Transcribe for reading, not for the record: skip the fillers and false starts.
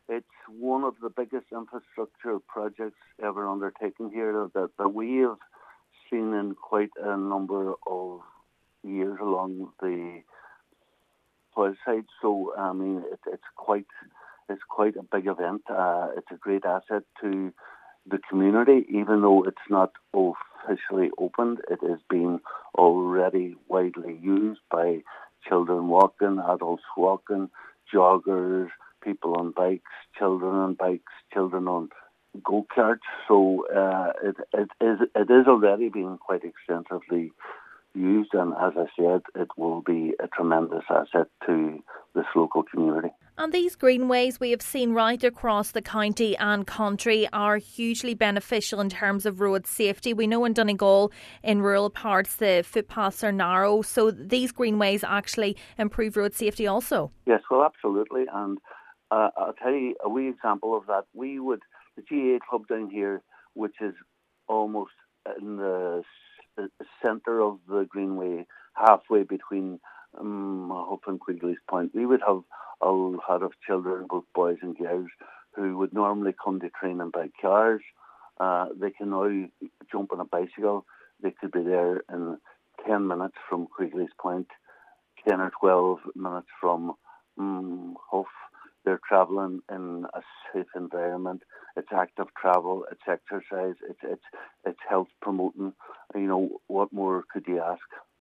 It's one of the biggest infrastructure projects ever undertaken here that we have seen in quite a number of years along the Foyle side. So I mean, it's quite a big event. It's a great asset to the community, even though it's not officially opened. It is being already widely used by children walking, adults walking, joggers, people on bikes, children on bikes, children on go-karts. So it is already being quite extensively used, and as I said, it will be a tremendous asset to this local community. And these greenways we have seen right across the county and country are hugely beneficial in terms of road safety. We know in Donegal, in rural parts, the footpaths are narrow, so these greenways actually improve road safety also. Yes, well, absolutely. And I'll tell you a wee example of that. The GAA club down here, which is almost in the centre of the greenway, halfway between Hope and Quigley's Point, we would have a lot of children, both boys and girls, who would normally come to training by cars. They can now jump on a bicycle. They could be there in 10 minutes from Quigley's Point, 10 or 12 minutes from Hope. They're travelling in a safe environment. It's active travel. It's exercise. It's health promoting. You know, what more could you ask?